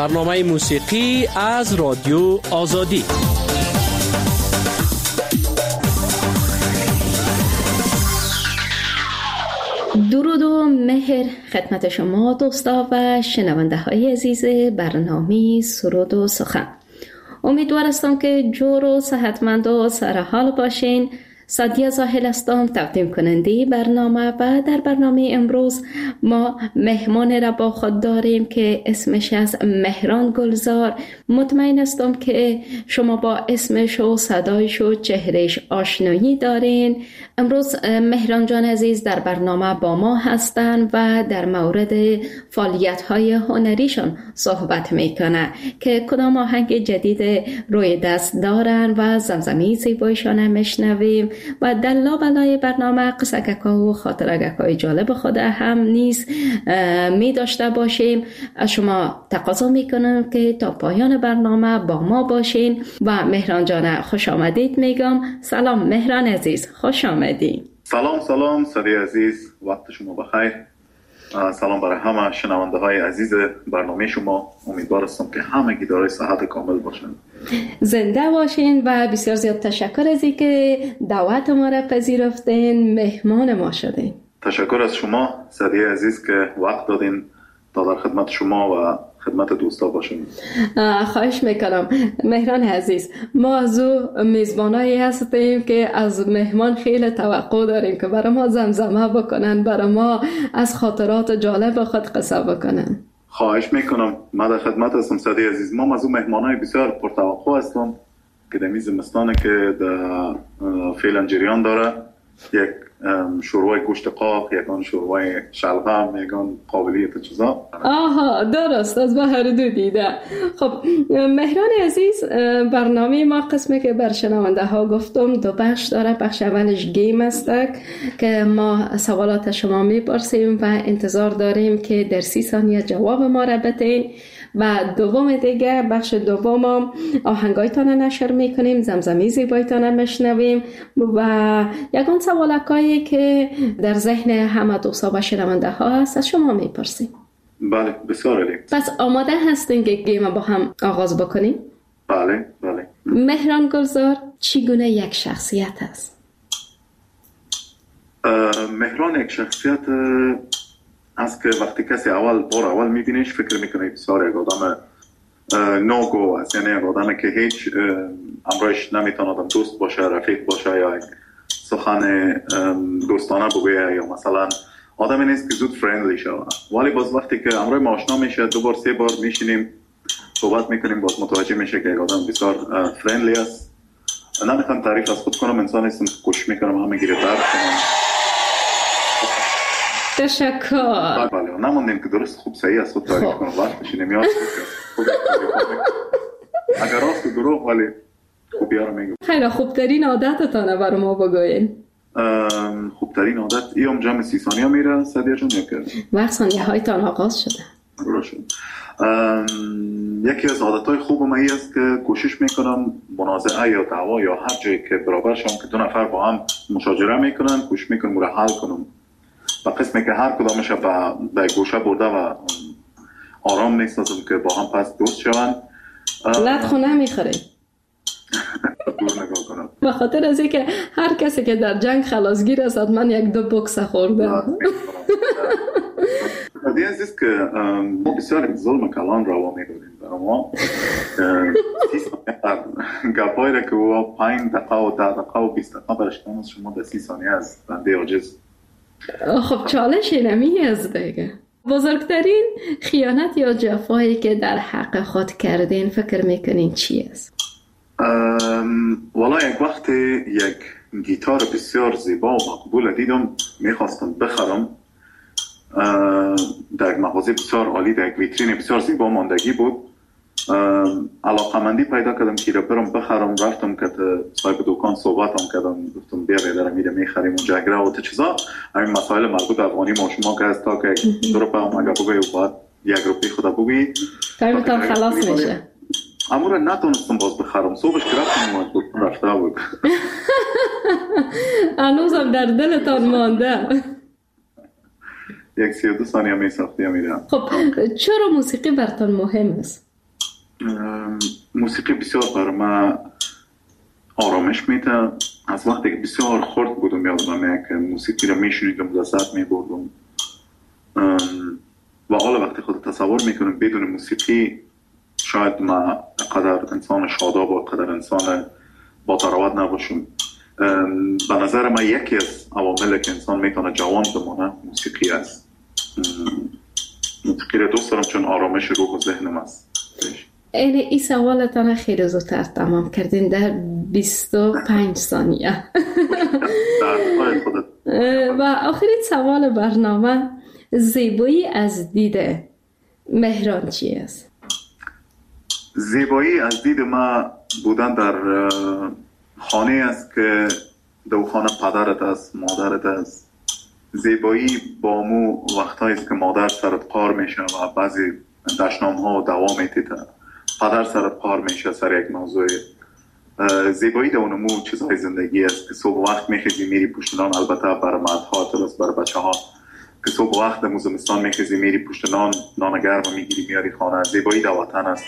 برنامه موسیقی از رادیو آزادی. درود و مهر خدمت شما دوستا و شنونده های عزیز برنامه سرود و سخن. امیدوار هستم که جور و صحتمند و سرحال باشین. سادیا زاهل هستم، تقدیم کننده برنامه، و در برنامه امروز ما مهمان را با خود داریم که اسمش از مهران گلزار. مطمئن هستم که شما با اسمش و صدایش و چهرهش آشنایی دارین. امروز مهران جان عزیز در برنامه با ما هستن و در مورد فعالیت‌های هنریشون صحبت میکنه که کدام آهنگ جدید روی دست دارن و زمزمه زیبایشان هم میشنویم و در لابلای برنامه قصه‌گک‌ها و خاطره‌گک‌های جالب خود هم نیز می داشته باشیم. از شما تقاضا میکنم که تا پایان برنامه با ما باشین و مهران جان خوش آمدید میگم. سلام مهران عزیز، خوش آمدید. سلام سادی عزیز، وقت شما بخیر. سلام برای همه شنونده های عزیز برنامه شما. امیدوار هستم که همگی دارای صحت کامل باشن، زنده باشین و بسیار زیاد تشکر از اینکه دعوت ما را پذیرفتین، مهمان ما شدین. تشکر از شما سادی عزیز که وقت دادین تا در خدمت شما و خدمت دوستا باشیم. خواهش میکنم مهران عزیز. ما از او میزبانایی هستیم که از مهمان خیلی توقع داریم که برای ما زمزمه بکنن، برای ما از خاطرات جالب خود قصه بکنن. خواهش میکنم، من در خدمت هستم سادی عزیز. ما از او مهمانای بسیار پرتوقع هستم که در زمستانه که در فعلا جریان داره. یک شوربای گوشت قاق، یکان شوربای شلغم، یکان قابلیت چیزا. آها درست، از هر دو دیده. خب مهران عزیز، برنامه ما قسمی که بر شنونده ها گفتم دو بخش داره. بخش اولش گیم است که ما سوالات شما میپرسیم و انتظار داریم که در 30 ثانیه جواب ما را بدین، و دوم دیگه بخش دوم آهنگایتان نشر میکنیم، زمزمه زیبایتان میشنویم و یکان سوالکایی که در ذهن همه دوستا و شنونده ها هست از شما میپرسیم. بله بسیار عالی. پس آماده هستین که گیم با هم آغاز بکنیم؟ بله. مهران گلزار چگونه یک شخصیت است؟ مهران یک شخصیت است که وقتی کسی اول میبینیش فکر میکنه بسیار یک آدم نوگو است، یعنی یک آدم که هیچ امرایش نمیتونه دوست باشه، رفیق باشه یا سخن دوستانه بگویه، یا مثلا آدمی نیست که زود فرندلی شود. ولی باز وقتی که امرای ما آشنا میشه، 2 بار 3 بار میشینیم صحبت میکنیم، باز متوجه میشه که یک آدم بسیار فرندلی است. نمیخوام تعریف از خود کنم، انسان هستم که کوشش میکنم همه گیره درد کنم. تشکر. بله نموندیم که درست خوب صحیح از خود تعریف کنم، وقتش نمیاد. اگر راست و دروغ ولی خوبی ها رو میگم. خیلی خوبترین عادتتانه برای ما بگوین. خوبترین عادت ایام جمع 30 ثانیه میره سادیا جون، یا که وقت ثانیه هایتان آغاز شده. درست. یکی از عادتهای خوبم این است که کوشش میکنم منازعه یا دعوا یا هر جایی که برابر شم که 2 نفر با هم مشاجره میکنن، کوشش میکنم رو حل کنم. و قسمی که هر کدامش به گوشه برده و آرام نیستم که با هم پس دوست شوند. لط خونه میخوره. به خاطر از اینکه هر کسی که در جنگ خلاصگیر است من 1-2 بوکس خورده. دیگه عزیز که ما بسیار ظلم کلان روا می‌کنیم برای ما. گپایی را که او 5 دقیقه و 10 دقیقه و 20 دقیقه برشتن از شما در 30 ثانیه از بنده عاجز. خب چالش اینمی از دیگه. بزرگترین خیانت یا جفایی که در حق خود کردین فکر میکنین چی است؟ والا یک وقت یک گیتار بسیار زیبا و مقبول دیدم، میخواستم بخرم. در یک مغازه بسیار عالی، در یک ویترین بسیار زیبا ماندگی بود. علاقمندی پیدا کردم که برم بخرم. رفتم که صاحب دکان صحبتم کردم، گفتم بیا بیادرم میره میخریم اونجا گره و چیزا. همین مسائل مربوط افغانی ما شما که از تا که 2 روپیه هم اگه بگوی و بعد 1 روپیه خدا بگوی تایمتان خلاص میشه. اما رو نتونستم باز بخرم. صبحش که رفتم رفته بود. هنوزم در دلتان مانده. 32 ثانیه می ساختی میرم. خب چرا موسیقی براتون مهم است؟ موسیقی بسیار برای من آرامش میده. از وقتی که بسیار خرد بودم یادم که موسیقی رو میشنیدم لذت میبردم و حالا وقتی خود تصور میکنم بدون موسیقی شاید من قدر انسان شاداب و قدر انسان با تراوت نباشم. به نظر من یکی از عواملی که انسان میتونه جوان بمانه موسیقی است. موسیقی رو دوست دارم چون آرامش روح و ذهنم است. این سوالتان خیلی زودتر تمام کردین در 25 ثانیه. و آخرین سوال برنامه، زیبایی از دید مهران چی است؟ زیبایی از دید ما بودن در خانه است که دو خانه پدرت است، مادرت است. زیبایی با مو وقتایی است که مادر سرت پار میشه و بعضی دشنام ها دوام میتیده، پدر سرت پار میشه سر یک موضوع. زیبایی در اونمو چیزهای زندگی است که صبح وقت میخیزی میری پشتنان، البته برای مردها درست برای بچه ها که صبح وقت موزمستان میخیزی میری پشتنان، نان گرم میگیری میاری خانه. زیبایی در وطن است.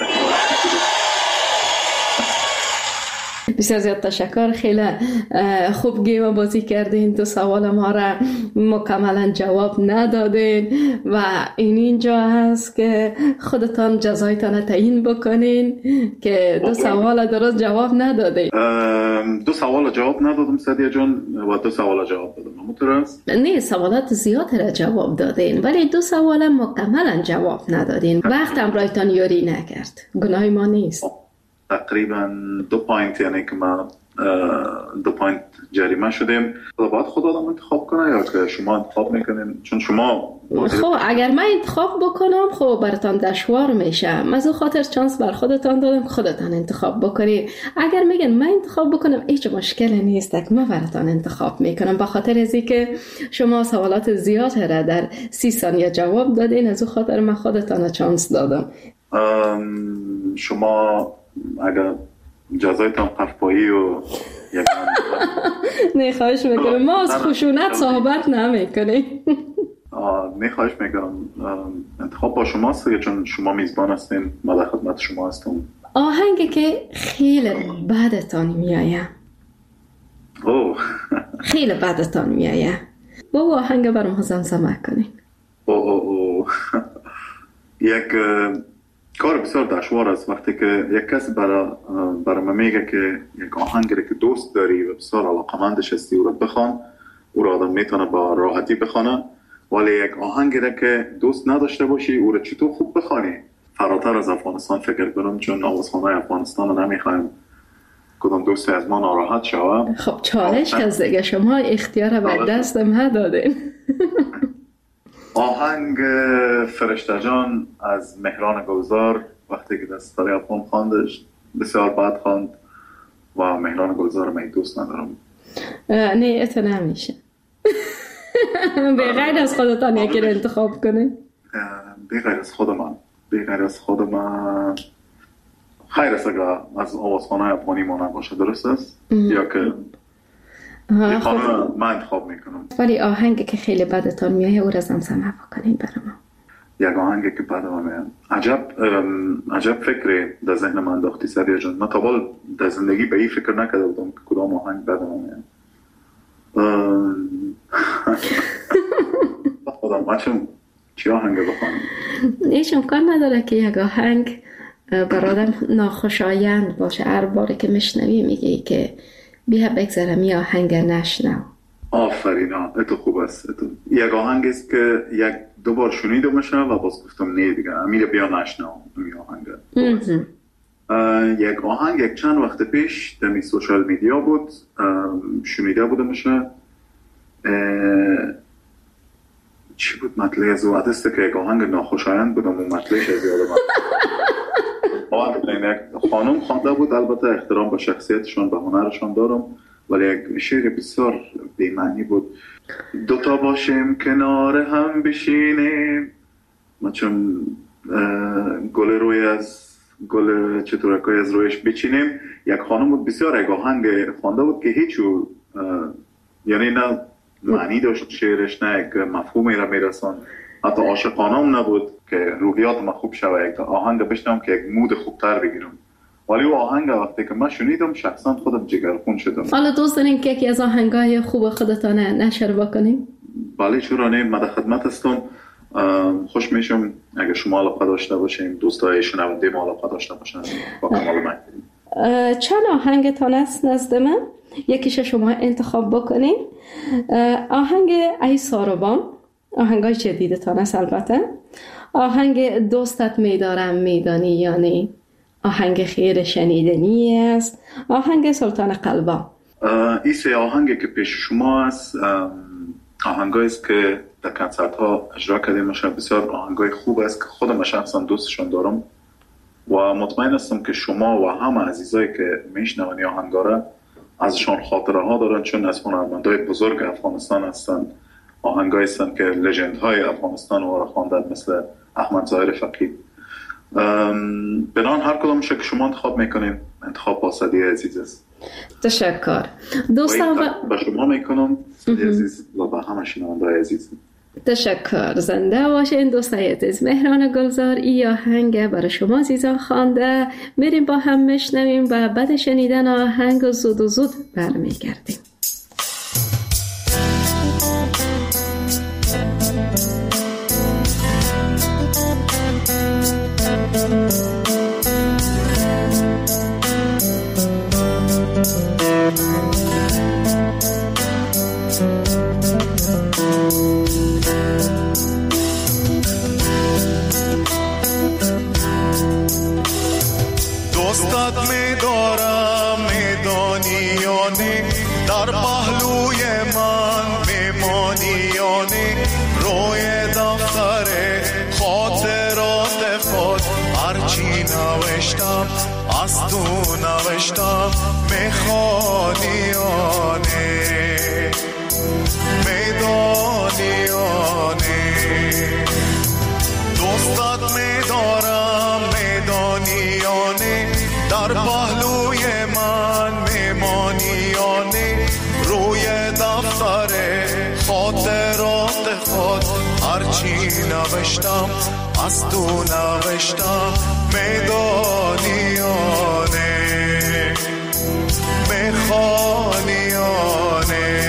بسیار زیاد تشکر، خیلی خوب گیم بازی کردین. دو سوال ما را مکملا جواب ندادین و اینجا هست که خودتان جزایتان تعیین بکنین که دو سوال درست جواب ندادین. دو سوال جواب ندادم سعدیه جان و دو سوال جواب دادم. همونطور است؟ نه، سوالات زیاد را جواب دادین ولی دو سوال مکملا جواب ندادین. وقت هم رایتان یاری نکرد، گناه ما نیست. تقریبا 2 پوینت، یعنی که ما 2 پوینت جریمه شدیم. باید خود آدم انتخاب کنه یا که شما انتخاب میکنین؟ چون شما خب اگر من انتخاب بکنم خب براتان دشوار میشه. از اون خاطر چانس بر خودتان دادم، خودتان انتخاب بکنید. اگر میگن من انتخاب بکنم هیچ مشکلی نیست که من براتان انتخاب میکنم. به خاطر از اینکه شما سوالات زیاد را در 30 ثانیه جواب دادین، از اون خاطر من خودتان چانس دادم. شما اگر جزایتان قفپایی و نه خواهش میکنم، ما از خشونت صحبت نمیکنیم. نه خواهش میکنم، انتخاب با شماست چون شما میزبان هستین، ما در خدمت شما هستم. آهنگی که خیلی بعدتان میایه، خیلی بعدتان میایه، با آهنگ برام زمزمه کنین. یک کار بسیار دشوار است وقتی که یک کس برای من میگه که یک آهنگی که دوست داری و بسیار علاقمندش هستی او را بخوان، او را آدم میتونه با راحتی بخونه، ولی یک آهنگی که دوست نداشته باشی او را چطور خوب بخوانی؟ فراتر از افغانستان فکر کنم، چون آوازخوان‌های افغانستان رو نمیخوایم کدام دوستی از ما ناراحت شود. خب چالش از دیگه شما اختیار بر دست ما دادین. آهنگ فرشته جان از مهران گلزار، وقتی که دستاری افغان خواندش بسیار بد خواند و مهران گلزار من دوست ندارم. نه ات نمیشه. بغیر از خودتان یکی رو انتخاب کنه. بغیر از خود من خیر است اگر از آوازخانه افغانی ما نباشه، درست است؟ یا که من انتخاب میکنم. ولی آهنگی که خیلی بدتان میایه او را زمزمه بکنین برای ما. یک آهنگی که بدم میاد. عجب فکری در ذهن من انداختی سریع جان. من تا حال در زندگی به این فکر نکرده بودم که کدام آهنگ بدم میاد. خودم بچم چی آهنگ بخوانم؟ هیچ امکان نداره که یک آهنگ برادم ناخوشایند باشه. هر باری که میشنوی میگی که بیا بگذارم یه آهنگ نشنو. آفرین، اتو خوب است. یک آهنگ است که یک دو بار شنیده میشه و باز گفتم نه دیگه امیر بیا نشنو این آهنگ. یک آهنگ یک چند وقت پیش در سوشال میدیا بود، شنیده بوده میشه. چی بود مطلع از او؟ عدسته که یک آهنگ ناخوشایند بودم و مطلعش از یادم خانم خوانده بود. البته احترام به شخصیتشان به هنرشان دارم، ولی یک شعر بسیار بی‌معنی بود. دوتا باشیم کنار هم بشینیم، ما چون گل روی از گل چطورکای از رویش بچینیم. یک خانم بود بسیار یک آهنگ خوانده بود که هیچو یعنی نه معنی داشت شعرش، نه یک مفهومی را میرسان، حتی عاشقانه هم نبود. که روحیات ما خوب شوه، یک آهنگ بشنم که یک مود خوبتر بگیرم. ولی او آهنگ وقتی که من شنیدم شخصا خودم جگرخون شدم. حالا دوست دارین که یکی از آهنگای خوب خودتان نشر بکنیم؟ بله چرا نه، من در خدمت هستم. خوش میشم اگه شما علاقه داشته باشین، دوستای شنونده ما علاقه داشته باشن با کمال من. چند آهنگتان است نزد من؟ یکیش شما انتخاب بکنین. آهنگ ای ساربان، آهنگای جدیدتان است البته. آهنگ دوستت میدارم میدانی یعنی آهنگ خیر شنیدنی است. آهنگ سلطان قلبا. این سه آهنگی که پیش شما است آهنگایی است که در کنسرت ها اجرا کردیم. میشه بسیار آهنگای خوب است که خودم شخصا دوستشون دارم و مطمئن هستم که شما و همه عزیزایی که میشنون این آهنگا را ازشان خاطره ها دارن، چون از هنرمندای بزرگ افغانستان هستن. آهنگایی هستن که لژند های افغانستان رو خواندن مثل احمد ظاهر فقیه. بنان هر کدومش که شما انتخاب میکنین انتخاب با صدی عزیز است. تشکر دوستان با شما میکنم صدی عزیز و با همه شنونده‌های عزیز. تشکر. زنده باشین دوستای عزیز. مهران گلزار ای آهنگ برای شما عزیزان خوانده. میریم با هم میشنویم و بعد شنیدن آهنگ زود و زود برمیگردیم. دوستت می‌دارم میدانی یا نه، در پهلوی من میمانی یا نه، روی دفتر خاطرات خود هرچی نوشتم از تو نوشتم، میخوانی یا نه میدانی یا نه. دوستت می‌دارم میدانی یا نه، در پهلوی من میمانی یا نه، روی دفتر خاطرات خود هرچی نوشتم از تو نوشتم، میدانی یا نه میخوانی یا نه.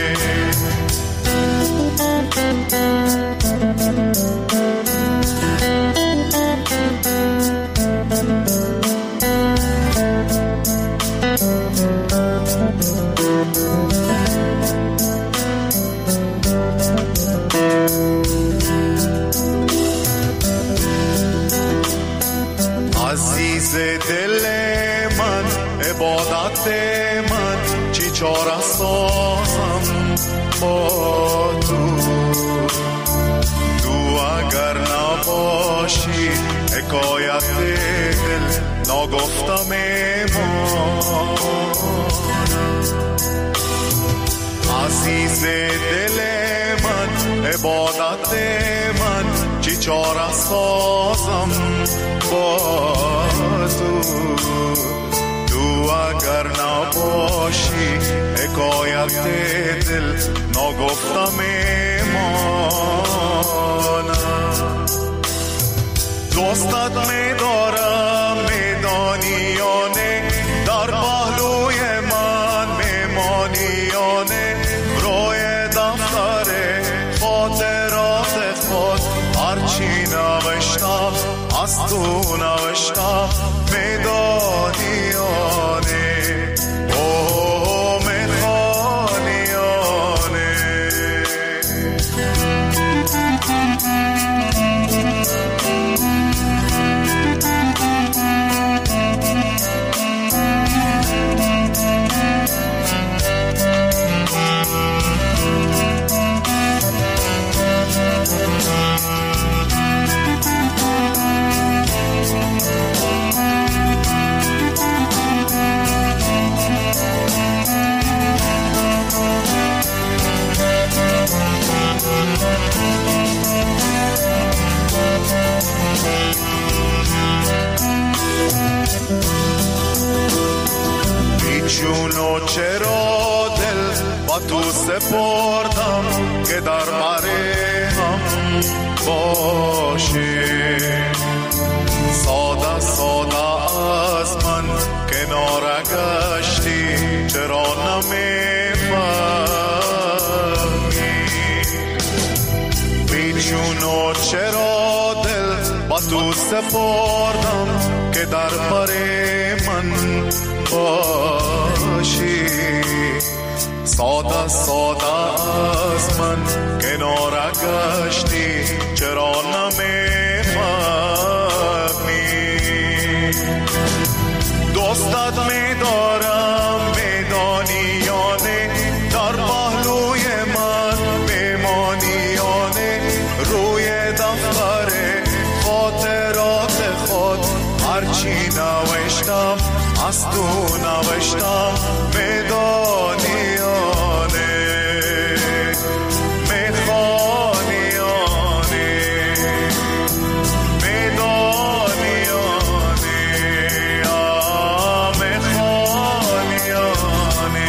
عزیز دل من عبادت من چی چاره سازم با تو اگر نباشی حکایت دل نگفتم ایمان. عزیز دل من عبادت من چی چاره سازم با تو اگر نباشی حکایت دل نگفتم ایمانم. دوستت میدارم میدانی یا نه، در پهلوی من میمانی یا نه، روی دفتر خاطرات خود هرچی نوشتم از تو نوشتم، میدانی یا نه میخوانی یا نه. بیچونو چرا دل با تو سپردم که در بره هم باشه. ساده ساده از من کنار گشتی، چرا نمیفهمی؟ بیچون چرا دل با تو سپردم که در بر من باشی. ساده ساده از من کنار گشتی، چرا نمیفهمی؟ دوستت میدارم میدانی یا نه، در پهلوی من میمانی یا نه، روی دفتر خاطرات خود هرچی نوشتم از تو نوشتم، میدانی یا نه، میخوانی یا نه، میدانی یا نه، میخوانی یا نه.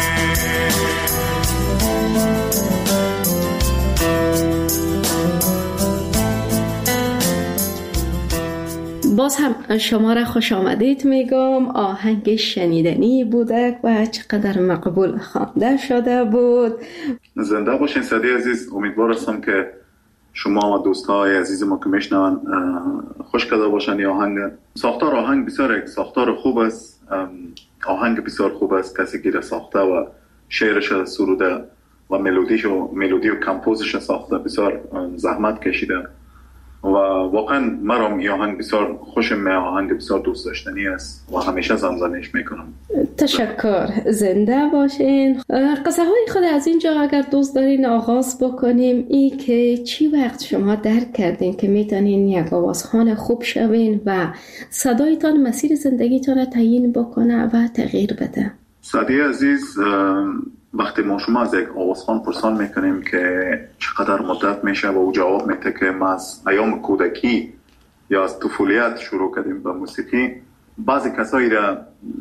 باز هم شما را خوش آمدید میگم. آهنگ شنیدنی بوده و چقدر مقبول خوانده شده بود. زنده باشین سعدی عزیز. امیدوار هستم که شما و دوستای عزیز ما که میشنون خوش کرده باشن. این آهنگ ساختار آهنگ بسیار یک ساختار خوب است، آهنگ بسیار خوب است. کسی که ساخته و شعرش سروده و ملودی و کمپوزش ساخته بسیار زحمت کشیده و واقعا مرام این آهنگ بسیار خوشم، آهنگ بسیار دوست داشتنی است و همیشه زمزمه‌اش میکنم. تشکر. زنده باشین. قصه های خود از اینجا اگر دوست دارین آغاز بکنیم، ای که چی وقت شما درک کردین که میتونین یک آوازخوان خوب شوین و صدایتان مسیر زندگیتان را تعیین بکنه و تغییر بده؟ سعدی عزیز، وقتی ما شما از یک آوازخوان پرسان میکنیم که چقدر مدت میشه و او جواب میده که ما از ایام کودکی یا از طفولیت شروع کردیم به موسیقی، بعضی کسایی را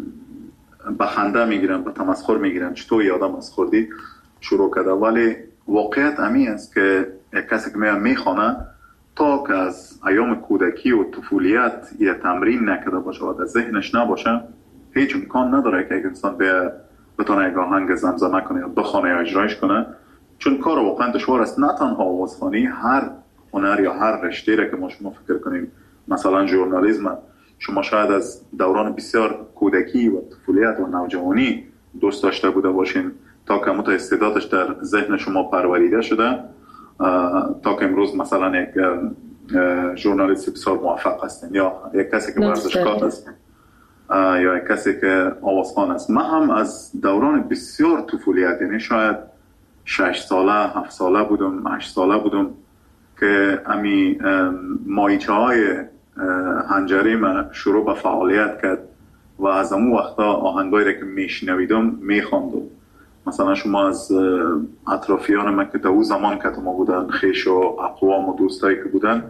به خنده میگیرن، به تمسخر میگیرن، چطور یادم از خوردی شروع کرده. ولی واقعیت امی است که یک کسی که میخوانه تا که از ایام کودکی و طفولیت یه تمرین نکرده باشه و در ذهنش نباشه، هیچ امکان نداره که یک انسان بتونه یک آهنگ زمزمه کنه یا بخونه یا اجرایش کنه، چون کار واقعا دشوار است. نه تنها آوازخوانی، هر هنر یا هر رشته را که ما شما فکر کنیم، مثلا ژورنالیسم، شما شاید از دوران بسیار کودکی و طفولیت و نوجوانی دوست داشته بوده باشین تا که مت استعدادش در ذهن شما پروریده شده، تا که امروز مثلا یک ژورنالیست بسیار موفق هستین یا یک کسی که ورزشکار است یا یک کسی که آوازخوان است. من هم از دوران بسیار طفولیت، یعنی شاید 6 ساله 7 ساله بودم 8 ساله بودم که امی مایچه های هنجری من شروع به فعالیت کرد و از اون وقتا آهنگایی را که میشنویدم میخواندم. مثلا شما از اطرافیان من که در اون زمان که ما بودن، خیش و اقوام و دوستایی که بودن،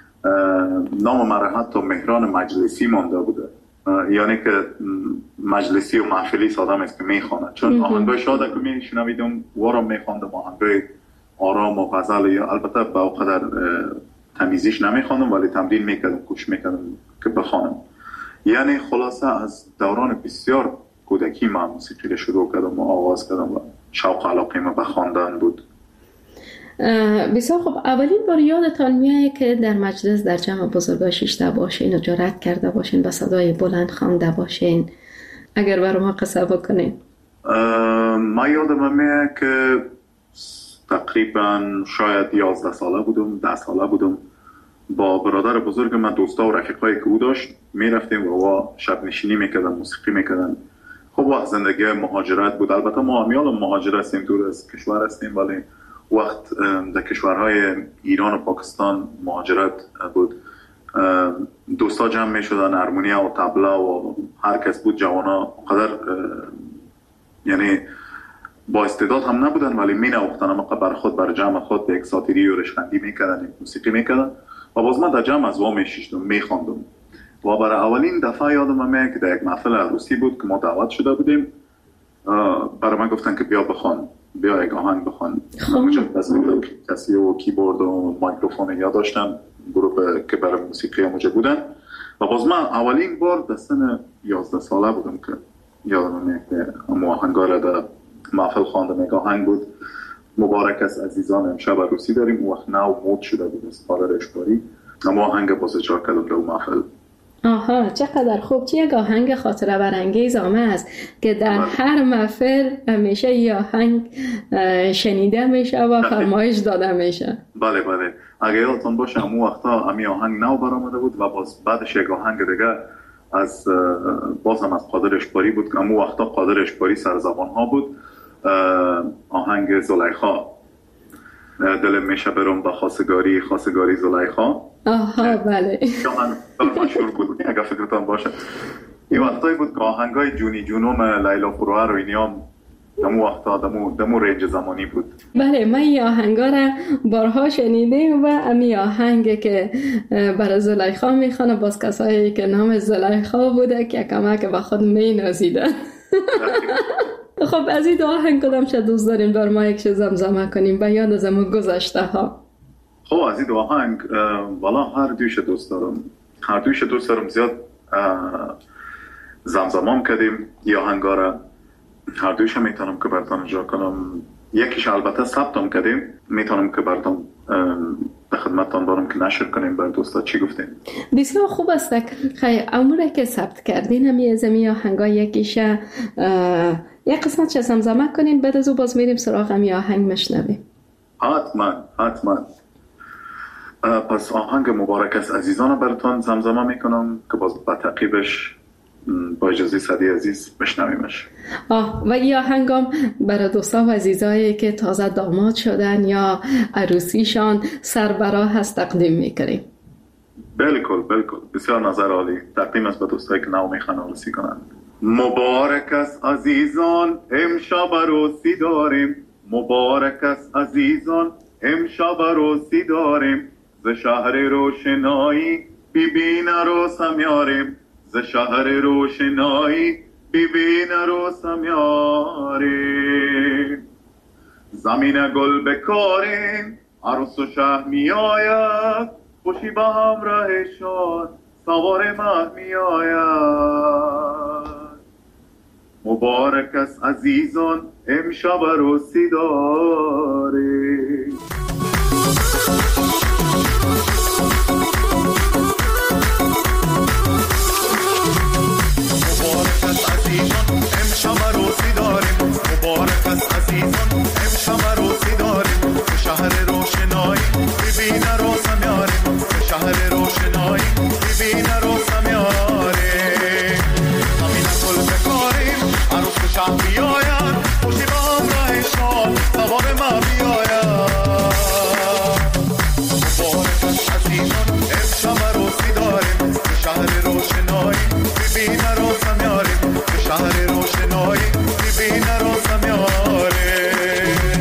نام من حتی مهران مجلسی مانده بوده، یعنی که مجلسی و محفلی آدم است که میخونه، چون آهنگای شاده که میشنویدم وارم میخواندم، آهنگای آرام و غزل، یا البته با قدر تمیزیش نمیخوانم ولی تمرین میکردم، کوشش میکردم که بخوانم. یعنی خلاصه از دوران بسیار کودکی من موسیقی شروع کردم و آغاز کردم و شوق علاقه من به خواندن بود. بسیار خوب. اولین بار یادتان میاد که در مجلس در جمع بزرگا شیشته باشین و جرأت کرده باشین با صدای بلند خوانده باشین؟ اگر برای ما قصه بکنین. من یادم میاد که تقریبا شاید 11 ساله بودم، 10 ساله بودم، با برادر بزرگ من، دوستا و رفیقایی که او داشت، میرفتیم و شب نشینی میکردن، موسیقی میکردن. خب وقت زندگی مهاجرت بود، البته ما همیال مهاجر هستیم، دور از کشور هستیم، ولی وقت در کشورهای ایران و پاکستان مهاجرت بود. دوستا جمع میشدن، هارمونیا و طبله و هر کس بود، جوانا قدر یعنی با استعداد هم نبودن ولی می نواختن، اما بر خود بر جمع خود یک ساتیری و رشخندی میکردن، موسیقی میکردن و باز من در جمع از وا میشیشتم، میخواندم. و برای اولین دفعه یادم میاد که در یک محفل عروسی بود که ما دعوت شده بودیم برای من گفتن که بیا یک آهنگ بخوان. مجدد کسی و کیبورد و میکروفون یا داشتن، گروه که برای موسیقی موجه بودن. و باز من اولین بار در سن 11 ساله بودم که یادم که آهنگا را در محفل خواندم. یک آهنگ بود مبارک است عزیزان امشب عروسی داریم. اون وقت نو مود شده بود از پادر اشکاری، اما آهنگ باز اجرا کردم در محفل. آها، چقدر خوب. چه یک آهنگ خاطره برانگیز است که در هر محفل همیشه یه آهنگ شنیده میشه و فرمایش داده میشه. بله اگه یادتون باشه اون وقتا امی آهنگ نو برآمده بود و باز بعدش یک آهنگ دیگه از بازم از قادر اشکاری بود که اون وقتا قادر اشکاری سرزبان ها بود. آهنگ زلیخا، دل میشه برم با خواستگاری زلیخا. آها بله، مشهور بود اگه فکرتان باشه. این وقتایی بود که آهنگای جونی جونوم لیلا فروهر و اینیام دمو وقتا دمو رنج زمانی بود. بله، من این آهنگا را بارها شنیدم و امی آهنگ که برای زلیخا میخوانه باز کسایی که نام زلیخا بوده که کمک به خود می نازیدن. خب از این دو آهنگ کدام چه دوست داریم بر ما یک زمزمه کنیم و یاد از ما گذشته ها؟ خب از این دو آهنگ والا هر دویش دوست دارم. زیاد زمزمام کردیم یا آهنگا را، هر دویش میتونم که براتون اجرا کنم. یکیش البته ثبتم کردیم، میتونم که براتون به خدمتتان دارم که نشر کنیم بر دوستا. چی گفتین؟ بسیار خوب است. خیلی اموره که ثبت کردین همی از امی آهنگا یکیش یک قسمت چه زمزمه کنین، بعد از او باز میریم سراغ امی آهنگ مشنویم. حتما. پس آهنگ مبارک است عزیزان براتون زمزمه میکنم که باز با تعقیبش با اجازه صدی عزیز بشنویمش. و این آهنگم برای دوستا و عزیزایی که تازه داماد شدن یا عروسیشان سربراه هست تقدیم میکنیم. بالکل بسیار نظر عالی. تقدیم است به دوستایی که نو میخوان عروسی کنن. مبارک است عزیزان امشب عروسی داریم. مبارک است عزیزان امشب عروسی داریم. ز شهر روشنایی ببین عروسم یاریم. ز شهر روشنایی ببین عروسم یاریم. زمین گل بکاریم عروس و شه می آید. خوشی به همراهشان سوار مه می آید. مبارک است عزیزان امشب عروسی داریم. امشب عروسی داریم. مبارک است عزیزان امشب عروسی داریم. به شهر روشنایی ببین عروسم یاریم. به شهر روشنایی ببین عروسم یاریم. زمین گل بکاریم عروس و شه بیاید. خوشی به همراهشان سوار مه بیاید. مبارک است عزیزان امشب عروسی داریم. به شهر روشنایی ببین عروسم یاریم. به شهر روشنایی ببین عروسم یاریم.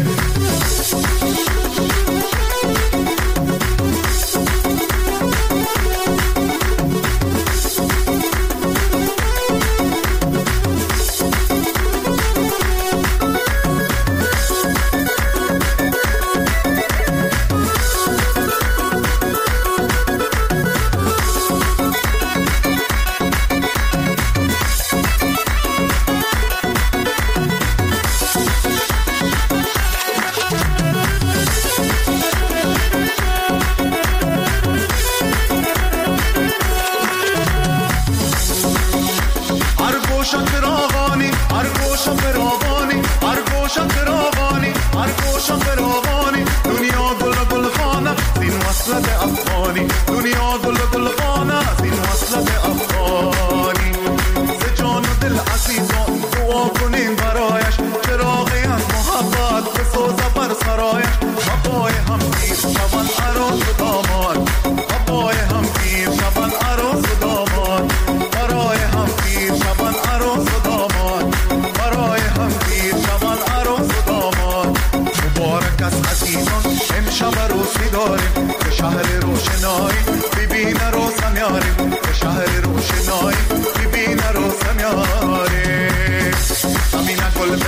دنیا گل گل خانه از این وصلت افغانی. ز جان و دل عزیزان دعا کنین برایش. چراغی از محبت بسوزه بر سرایش. وفای هم پیر شبن عروس و داماد. وفای هم پیر شبن عروس و داماد. برای هم پیر شبن عروس و داماد. برای هم پیر شبن عروس و داماد. مبارک است عزیزان امشب عروسی داریم. به شهر روشنایی ببین عروسم یاریم. به شهر روشنایی ببین عروسم یاریم. زمین گل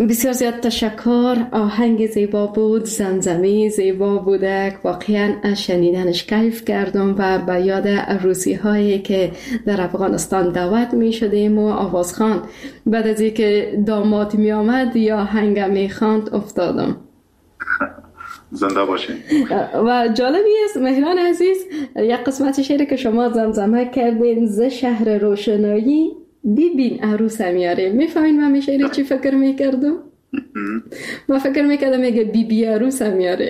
بسیار زیاد تشکر. آهنگ زیبا بود، زمزمه زیبا بوده، واقعا از شنیدنش کیف کردم و به یاد عروسی هایی که در افغانستان دعوت می شدیم و آوازخوان بعد از اینکه داماد می آمد یا آهنگ می خواند افتادم. زنده باشین. و جالبی است مهران عزیز، یک قسمت شعری که شما زمزمه کردین، ز شهر روشنایی ببین عروسم یاره، میفهمین من شعری چی فکر میکردم؟ من فکر میکردم میگه بی عروسم یاره.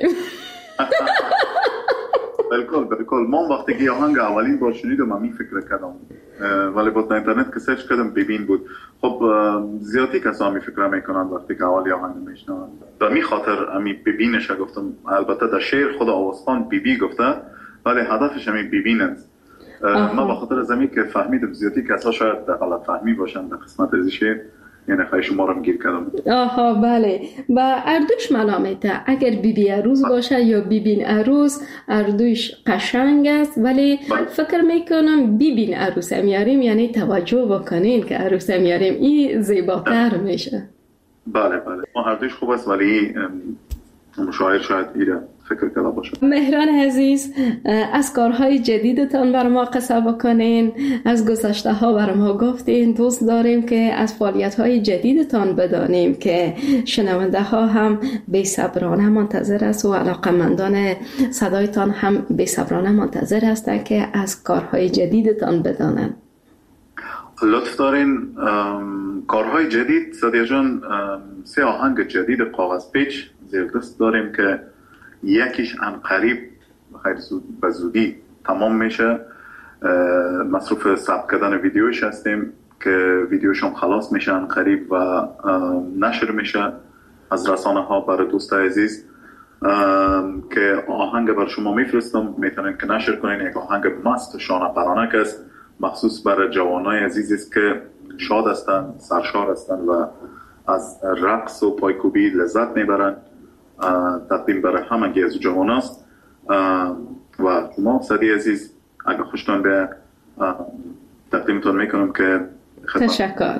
بالکل من وقتی که آهنگ اولین بار شنیدم من فکر کردم، ولی با اینترنت که سرچ کردم ببین بود. خب زیادی کسا می فکر میکنند وقتی که اولی آهنگ میشنوند، در می خاطر امی ببینش گفتم. البته در شعر خود آوازخوان بی گفته، ولی هدفش همی ببینند. من به خاطر زمین که فهمیدم زیادی کسا شاید غلط فهمی باشند در قسمت از شعر، یعنی خیلی شما رو گیر کردم. آها بله، با اردوش منامیته اگر بیبی عروس باشه یا بیبین عروس، اردوش قشنگ است، ولی فکر میکنم بیبین عروس میاریم یعنی توجه بکنین که عروس میاریم، این زیباتر میشه. بله ما اردوش خوب است، ولی مشاعر شاید ایره فکر کرده باشه. مهران عزیز، از کارهای جدیدتان بر ما قصه بکنین، از گذشته ها بر ما گفتین. دوست داریم که از فعالیت های جدیدتان بدانیم که شنونده ها هم بی‌صبرانه منتظر است و علاقمندان صدایتان هم بی‌صبرانه منتظر هستند که از کارهای جدیدتان بدانن. لطف دارین. کارهای جدید سادیا جان، 3 آهنگ جدید کاغذ پیچ زیر دست داریم که یکیش قریب خیلی به زودی تمام میشه. مصروف ثبت کردن ویدیوش هستیم که ویدیوش هم خلاص میشه قریب و نشر میشه از رسانه ها برای دوست عزیز. که آهنگ بر شما میفرستم، میتونین که نشر کنین. یک آهنگ مست شانه پرانک است، مخصوص برای جوانای عزیز است که شاد هستند، سرشار هستند و از رقص و پایکوبی لذت میبرند. تقدیم برای همگی از جوان است و شما صدی عزیز اگر خوشتان به تقدیمتان میکنم که تشکر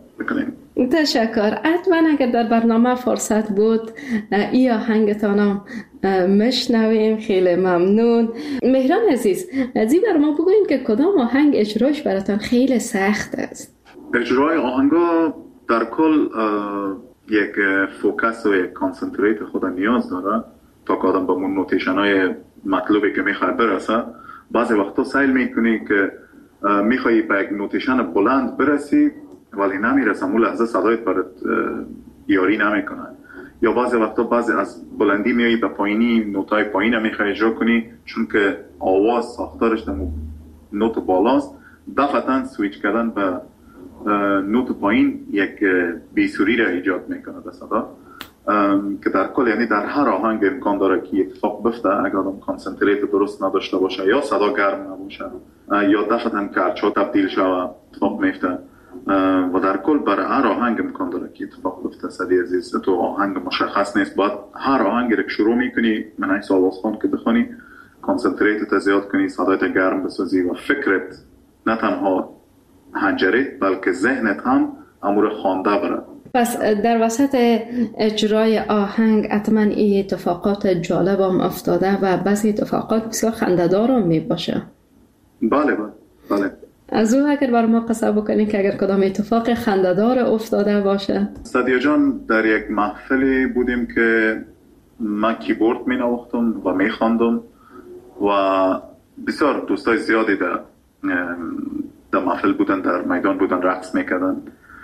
حتما اگر در برنامه فرصت بود ای آهنگتان مشنویم. خیلی ممنون. مهران عزیز، از این بر ما بگوین که کدام آهنگ اجراش براتان خیلی سخت است؟ اجرای آهنگا در کل یک فوکس و یک کانسنتریت خود نیاز داره تا که آدم با من نوتیشن های مطلوبی که میخوای برسه. بعضی وقتا سیل میکنی که میخوایی به یک نوتیشن بلند برسی ولی نمیرسه، اون لحظه صدایت برات یاری نمیکنه. یا بعضی وقتا بعضی از بلندی میایی به پایینی، نوتای پایین میخوای اجرا کنی چون که آواز ساختارش در نوت بالاست. دفعتا سویچ کردن به نوت پایین یک بیسوری را ایجاد میکنه به صدا، که در کل یعنی در هر آهنگ امکان داره که اتفاق بفته اگر آدم کانسنتریت درست نداشته باشه، یا صدا گرم نباشه یا دفعتا کرچا تبدیل شوه اتفاق میفته. و در کل برای هر آهنگ امکان داره که اتفاق بفته. صدی عزیز تو آهنگ مشخص نیست، باید هر آهنگی رو که شروع میکنی من این آوازخوان که بخونی کانسنتریت زیاد کنی، صدایت گرم بسازی و فکرت نه تنها هنجره بلکه ذهنت هم امور خوانده بره. پس در وسط اجرای آهنگ حتما این اتفاقات جالب هم افتاده و بعضی اتفاقات بسیار خنده‌دار هم می باشه. بله. از او اگر بر ما قصه بکنید که اگر کدام اتفاق خنده‌دار افتاده باشه؟ صدیا جان، در یک محفلی بودیم که من کیبورد می نواختم و می خواندم و بسیار دوستای زیادی در محفل بودن، در میدان بودن، رقص میکردن.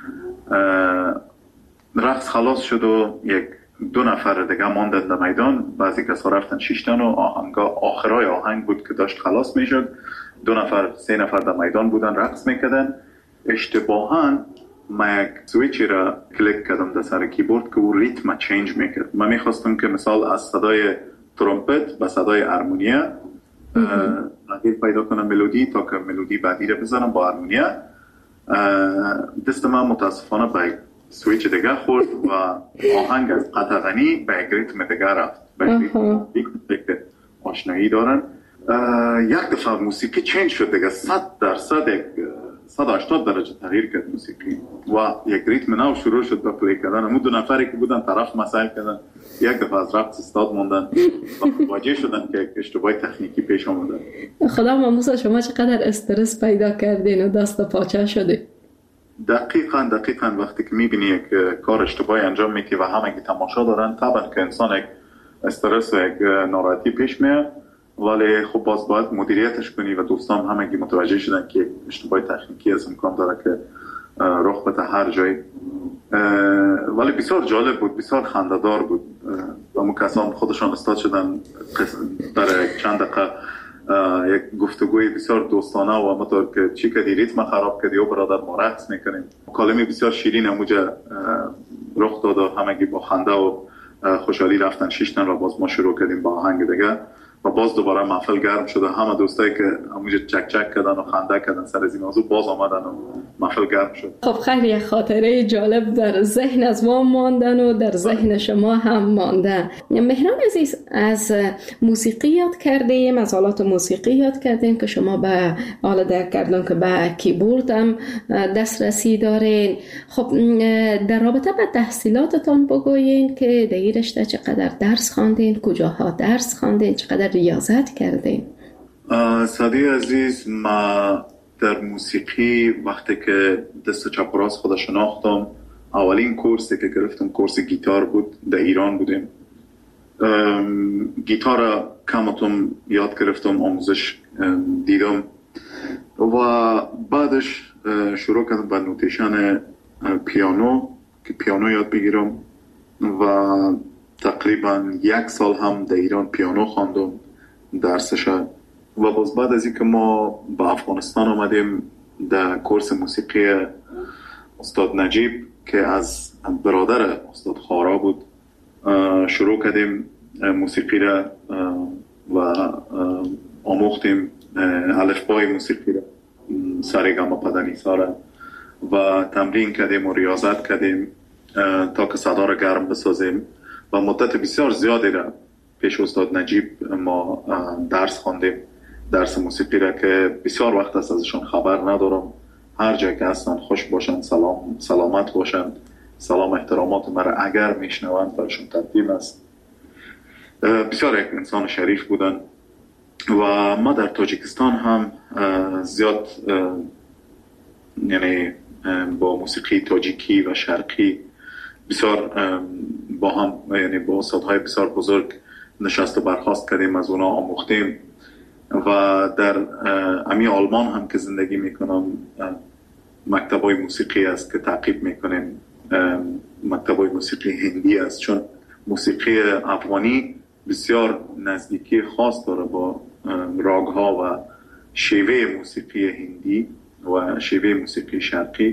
رقص خلاص شد و 1-2 نفر دیگه ماندن در میدان. بعضی کسا رفتن 6 تن و آخرای آهنگ بود که داشت خلاص میشد. 2-3 نفر در میدان بودن رقص میکردن. اشتباهاً من یک سویچی را کلیک کردم در سر کیبورد که او ریتم چینج میکرد. من میخواستم که مثال از صدای ترومپت به صدای هارمونیا تغییر پیدا کنم ملودی تا که ملودی بعدی را بزنم با هارمونیا. دست من متاسفانه به سویچ دیگه خورد و آهنگ از قطع غنی به یک ریتم دیگه رفت. به یک ریتم آشنایی دارن. یک دفعه موسیقی چینج شد دیگه، 100% یک 180 درجه تغییر کرد موسیقی و یک ریتم نو شروع شد به پلی کردن. همون دو نفری که بودن طرف مسائل کردن، یک دفعه از رقص استاد موندن و واجه شدن که اشتباه تکنیکی پیش آمده. خدا ماموسا شما چقدر استرس پیدا کردین و دست پاچه شده؟ دقیقاً وقتی که میبینی یک کار اشتباهی انجام میدی و همه که تماشا دارن، طبعا که انسان یک استرس و یک ناراحتی پیش میاد، ولی خب باز باید مدیریتش کنی و دوستان همگی متوجه شدن که اشتباه تکنیکی از امکان داره که رخ بده هر جایی. ولی بسیار جالب بود، بسیار خنده‌دار بود و اون کسان خودشان استاد شدن برای چند دقیقه یک گفتگوی بسیار دوستانه و همونطور که چی کردی ریتم خراب کردی و برادر ما رقص میکنیم. مکالمه بسیار شیرین همونجا رخ داد و همگی با خنده و خوشحالی رفتن 6 تن و باز ما شروع کردیم با آهنگ دیگه و باز دوباره محفل گرم شد. همه دوستایی که همونجا چک کردن و خنده کردن سر از این موضوع باز آمدن و محفل گرم شد. خب خیلی خاطره جالب در ذهن از ما ماندن و در ذهن شما هم مانده. مهران عزیز، از موسیقی یاد کردیم، از آلات موسیقی یاد کردیم که شما به آلات درک کردن که به کیبورد هم دسترسی دارین. خب در رابطه با تحصیلاتتان بگوین که در این رشته چقدر درس خواندین، کجاها درس خواندین، چقدر ریاضت کردین؟ سادی عزیز، ما در موسیقی وقتی که دست چپ و راست خود شناختم، اولین کورسی که گرفتم کورس گیتار بود. در ایران بودیم. گیتار کمتم یاد گرفتم، آموزش دیدم و بعدش شروع کردم به نوتیشن پیانو که پیانو یاد بگیرم و تقریبا 1 سال هم در ایران پیانو خواندم درسش. و باز بعد از اینکه ما به افغانستان آمدیم در کورس موسیقی استاد نجیب که از برادر استاد خارا بود شروع کردیم موسیقی را و آموختیم الفبای موسیقی را، سارگاما پدنیسا را و تمرین کردیم و ریاضت کردیم تا که صدا را گرم بسازیم و مدت بسیار زیادی را پیش استاد نجیب ما درس خواندیم، درس موسیقی را که بسیار وقت است ازشون خبر ندارم. هر جای که هستن خوش باشند، سلامت باشند، سلام احترامات مرا اگر میشنوند برشون تقدیم است. بسیار یک انسان شریف بودن و ما در تاجیکستان هم زیاد یعنی با موسیقی تاجیکی و شرقی بسیار با هم، یعنی با استادهای بسیار بزرگ نشست و برخاست کردیم، از اونا آموختیم و در امی آلمان هم که زندگی میکنم مکتبای موسیقی است که تعقیب میکنیم. مکتبای موسیقی هندی است چون موسیقی افغانی بسیار نزدیکی خاص داره با راگها و شیوه موسیقی هندی و شیوه موسیقی شرقی.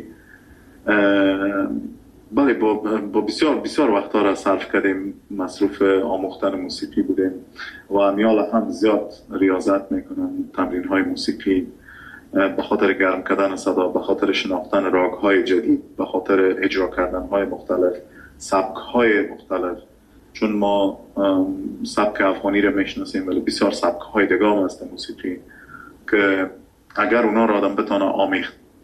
بله با بسیار وقتا را صرف کردیم، مصروف آموختن موسیقی بودیم و میال هم زیاد ریاضت میکنن، تمرین های موسیقی به خاطر گرم کردن صدا، به خاطر شناختن راگ های جدید، به خاطر اجرا کردن های مختلف، سبک های مختلف. چون ما سبک افغانی را میشناسیم ولی بسیار سبک های دیگه هم هست موسیقی که اگر اونا را آدم بتانه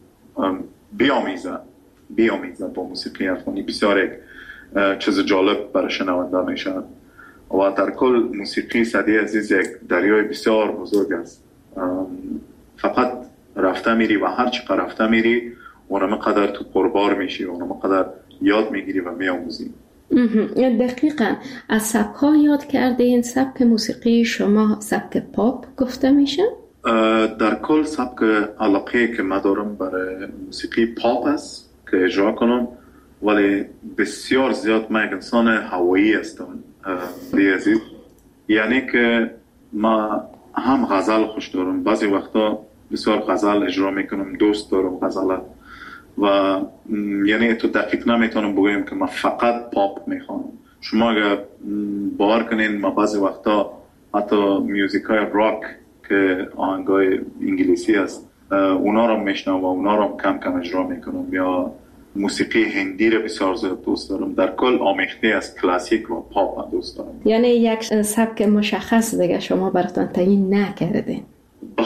بیامیزه با موسیقی افغانی، بسیار یک چیز جالب برای شنونده میشه. و در کل موسیقی سعدی عزیز یک دریای بسیار بزرگ است. فقط رفته میری و هر چقدر رفته میری اونم قدر تو پربار میشی، اونم قدر یاد میگیری و میآموزی. دقیقاً. از سبک ها یاد کرده این سبک موسیقی شما سبک پاپ گفته میشه؟ در کل سبک علاقه که من دارم برای موسیقی پاپ است که اجرا کنم، ولی بسیار زیاد من یک انسان هوایی هستم عزیز. یعنی که من هم غزل خوش دارم، بعضی وقتا بسیار غزل اجرا میکنم، دوست دارم غزل و یعنی تو دقیق نمیتونم بگویم که من فقط پاپ میخوانم. شما اگر باور کنین من بعضی وقتا حتی میوزیک های راک که آهنگای انگلیسی است اونا رو میشنم و اونا رو کم کم اجرا میکنم، یا موسیقی هندی رو بسیار زیاد دوست دارم. در کل آمیخته از کلاسیک و پاپ دوست دارم. یعنی یک سبک مشخص دیگه شما براتون تعیین نکردین؟ به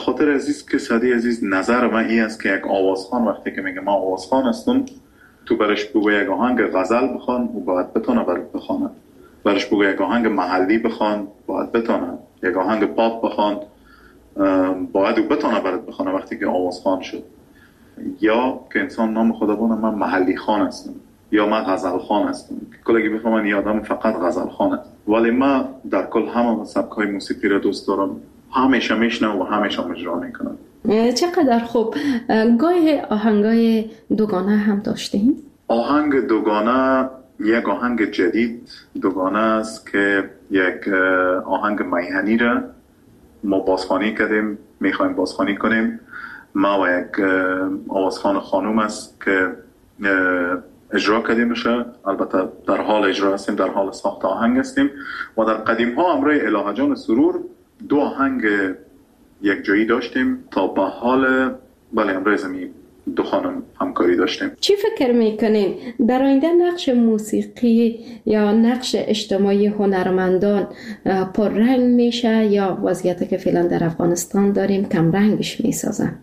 خاطر عزیز که سعدی عزیز، نظر من این است که یک آوازخوان وقتی که میگه من آوازخوان هستم، تو برش بگو یک آهنگ غزل بخوان و باید بتونه برات بخونه، برش بگو یک آهنگ محلی بخوان باید بتونه، یک آهنگ پاپ بخوان باید بتونه برات بخونه وقتی که آوازخوان شد. یا که انسان نام خدا بونه من محلی خان هستم یا من غزل خان هستم، کلگی بفهمن یه آدم فقط غزل خان هست. ولی من در کل همه سبک‌های موسیقی را دوست دارم، همیشه میشنم و همیشه اجرا میکنم. چقدر خوب. گاهی آهنگای دوگانه هم داشتیم؟ آهنگ دوگانه یک آهنگ جدید دوگانه است که یک آهنگ میهنی را ما بازخوانی کردیم، میخوایم بازخوانی کنیم. ما و یک آوازخوان خانوم است که اجرا کردیم بشه، البته در حال اجرا هستیم، در حال ساخت آهنگ هستیم. و در قدیم ها امروی الهه جان سرور دو آهنگ یک جایی داشتیم تا به حال امروی زمین دو خانم همکاری داشتیم. چی فکر میکنین در آینده نقش موسیقی یا نقش اجتماعی هنرمندان پررنگ میشه یا وضعیتی که فعلا در افغانستان داریم کم رنگش میسازن؟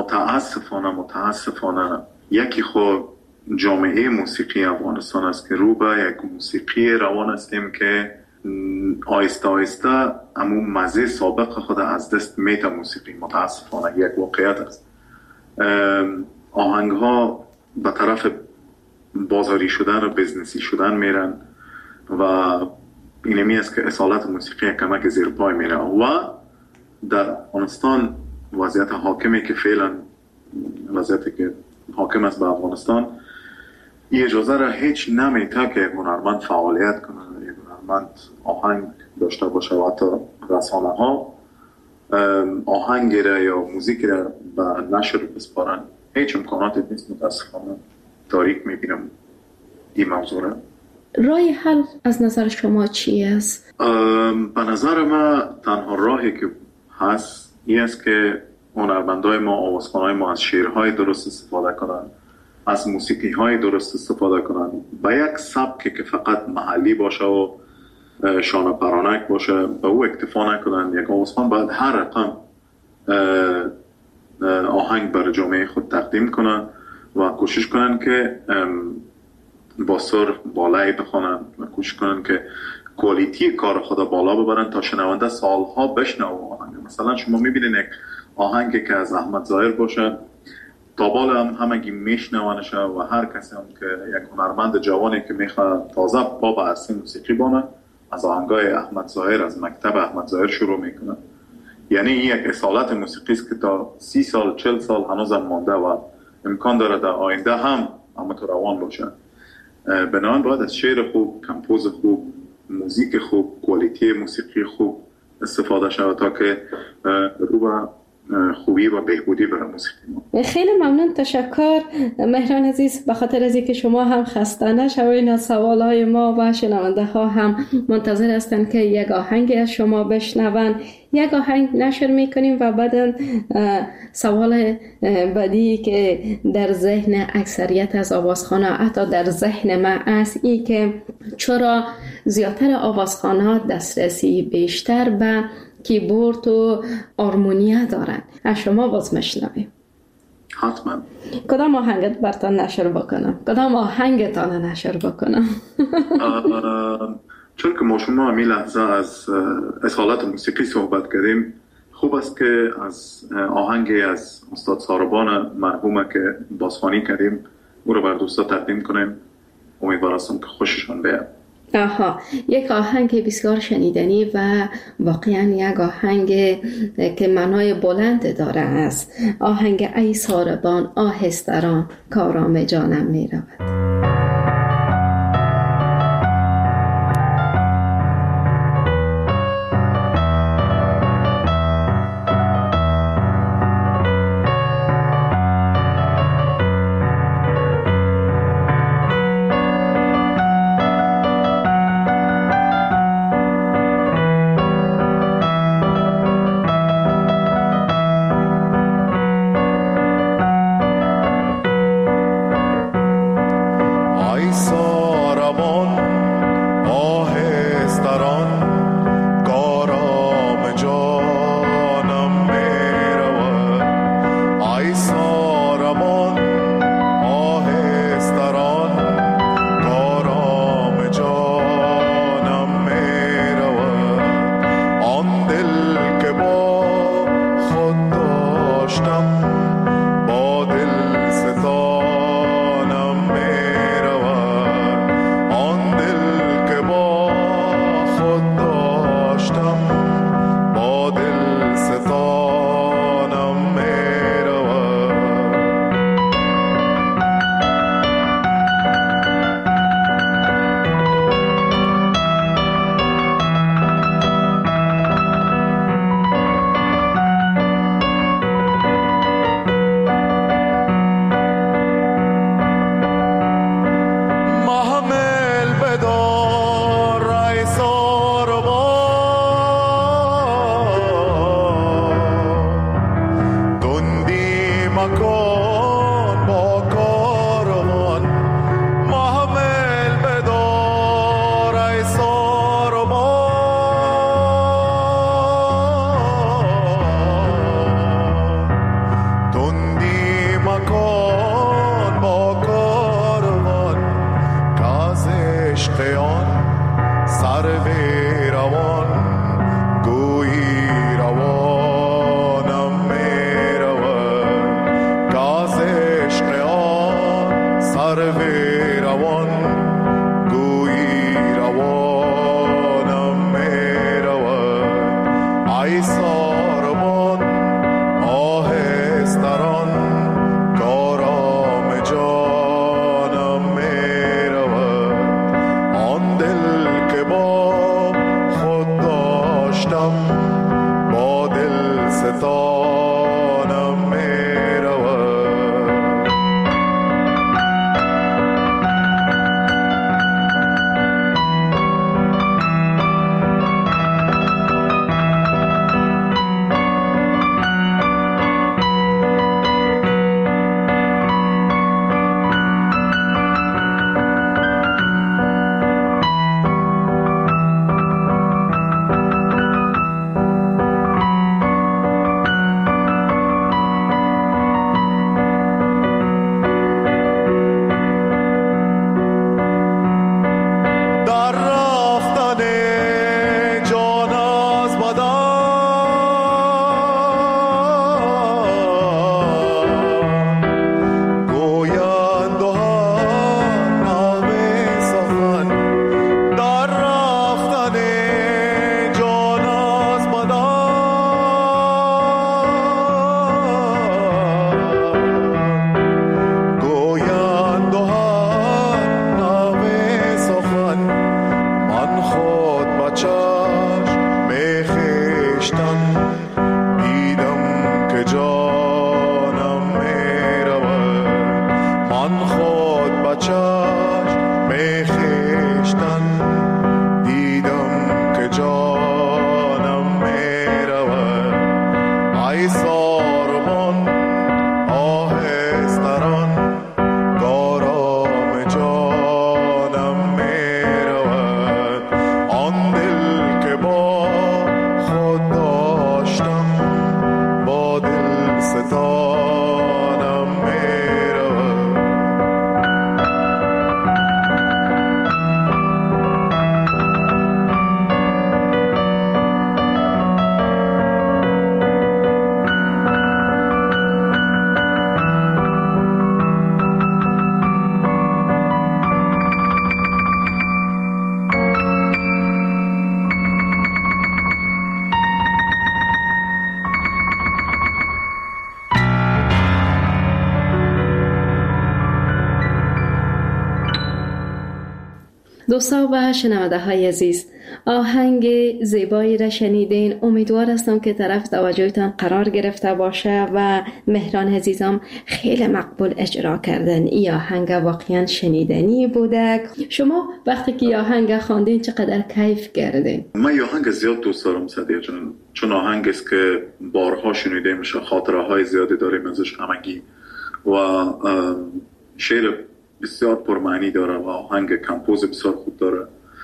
متاسفانه یکی خود جامعه موسیقی افغانستان است که رو به یک موسیقی روان هستیم که آیسته آیسته همون مزه سابق خود از دست میته. موسیقی متاسفانه یک واقعیت است. آهنگ ها به طرف بازاری شدن و بزنسی شدن میرن و اینمی است که اصالت موسیقی کمک زیر پای میره. و در افغانستان وضعیت حاکمی که فعلا وضعیتی که حاکم است به افغانستان این اجازه را هیچ نمیده که یک هنرمند فعالیت کنه، یک هنرمند آهنگ داشته باشه و حتی رسانه ها آهنگ را یا موزیک را به نشر بسپارن. هیچ امکاناتی نیست. متاسفانه تاریک میبینم این موضوع را. راه حل از نظر شما چی است؟ به نظر من تنها راهی که هست این است که هنرمندای ما، آوازخوانای ما از شعرهای درست استفاده کنن، از موسیقی های درست استفاده کنن، با یک سبکی که فقط محلی باشه و شانه پرانک باشه به او اکتفا نکنن. یک آوازخوان باید هر رقم آهنگ برای جامعه خود تقدیم کنن و کوشش کنن که با سر بالایی بخونن و کوشش کنن که کوالیتی کار خدا بالا ببرن تا شنونده سالها بشنوه آهنگ. مثلا شما میبینین یک آهنگی که از احمد ظاهر باشه تا بالا همگی میشنوانشه و هر کسی هم که یک هنرمند جوانی که میخواد تازه پا به عرصه موسیقی بانه از آهنگای احمد ظاهر، از مکتب احمد ظاهر شروع میکنه. یعنی این یک اصالت موسیقی است که تا 30 سال 40 سال هنوز هم مانده و امکان داره در آینده هم همونطور روان باشه. بنابراین باید از شعر خوب، کمپوز خوب، موزیک خوب، کوالیتی موسیقی خوب استفاده شود تا که رو به خوبی و بهبودی برای موسیقی ما. خیلی ممنون، تشکر مهران عزیز، به خاطر از اینکه شما هم خسته نشوین. از سوالهای ما و شنونده ها هم منتظر هستند که یک آهنگ از شما بشنون. یک آهنگ نشر میکنیم و بعد سوال بعدی که در ذهن اکثریت از آوازخوان‌ها، حتی در ذهن من است، این که چرا زیادتر آوازخوان‌ها دسترسی بیشتر به کیبورد و آرمونیا دارن. از شما باز میشنویم. حتما. کدام آهنگت برتان نشر بکنم؟ کدام آهنگتان نشر بکنم؟ چون که ما شما همین لحظه از اصالت موسیقی صحبت کردیم، خوب است که از آهنگی از استاد ساربان مرحومه که بازخوانی کردیم او رو بر دوستا تقدیم کنیم. امیدوار هستم که خوششان بیاد. یک آهنگ بسیار شنیدنی و واقعا یک آهنگ که معنای بلند داره است. آهنگ ای ساربان آهستران کارام جانم می رود. مکن با کاروان محمل بدار ای ساربان تندی مکن با کاروان که از عشق آن سرو روان گویی روانم می رود که از عشق آن سرو روان گویی روانم می رود ای ساربان آهستران کارام جانم می رود آن دل که با خود داشتم با دل ستانم می رود در رفتن جان از بدن گویند و هر نغمه سخن در رفتن جان از بدن گویند و هر نغمه سخن من خود به چشم خویشتن دیدم که جانم می رود من خود به چشم خویشتن دیدم که جانم می رود ای ساربان آهستران کارام جانم می رود آن دل که با خود داشتم با دل ستانم می رود دوستان و شنونده های عزیز، آهنگ زیبایی را شنیدین. امیدوار هستم که طرف توجهتان قرار گرفته باشه و مهران عزیزم خیلی مقبول اجرا کردن. این آهنگ واقعا شنیدنی بوده. شما وقتی که آهنگ خواندین چقدر کیف کردین؟ من آهنگ زیاد دوست دارم صدیق جان، چون آهنگ است که بارها شنیده میشه، خاطره های زیادی داریم ازش همگی و شعر بسیار پرمعنی داره و آهنگ کمپوز بسیار خوب داره.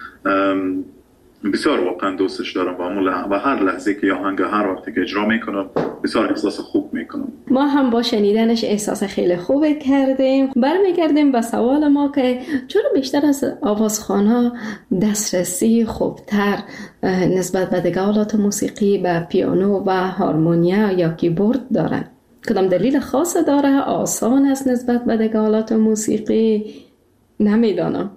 بسیار واقعا دوستش دارم و هر لحظه که آهنگ هر وقتی که اجرا میکنم بسیار احساس خوب میکنم. ما هم با شنیدنش احساس خیلی خوب کردیم. برمیگردیم به سوال ما که چرا بیشتر از آوازخوان‌ها دسترسی خوبتر نسبت به دیگه آلات موسیقی به پیانو و هارمونیا یا کیبورد دارن؟ کدام دلیل خاص داره؟ آسان است نسبت به دیگه آلات موسیقی؟ نمیدانم.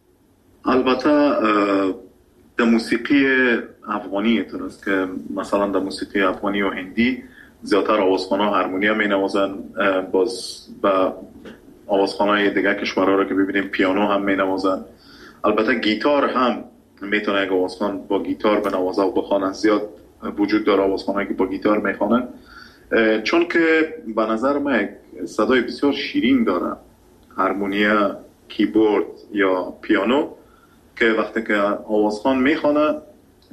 البته در موسیقی افغانی است که مثلا در موسیقی افغانی و هندی زیادتر آوازخوان‌ها هارمونیا می‌نوازن، باز با آوازخوان‌های دیگه کشورها رو که ببینیم پیانو هم می‌نوازن. البته گیتار هم میتونه یک آوازخوان با گیتار بنوازه و بخوانه. زیاد وجود داره آوازخوان‌هایی که با گیتار میخوانن، چون که به نظر من صدای بسیار شیرین داره هارمونیا، کیبورد یا پیانو، که وقتی که آوازخوان میخوانه